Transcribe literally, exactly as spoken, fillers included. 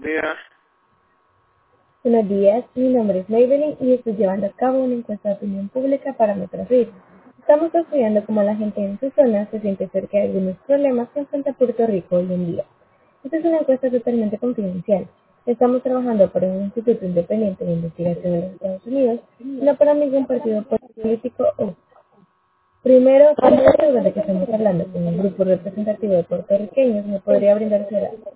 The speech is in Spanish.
Días. Buenos días, mi nombre es Maybelline y estoy llevando a cabo una encuesta de opinión pública para Metrofit. Estamos estudiando cómo la gente en su zona se siente acerca de algunos problemas que enfrenta Puerto Rico hoy en día. Esta es una encuesta totalmente confidencial. Estamos trabajando para un instituto independiente de investigación en los Estados Unidos, no para ningún partido político o... Primero, quiero saber de que estamos hablando con un grupo representativo de puertorriqueños, ¿me podría brindar su edad?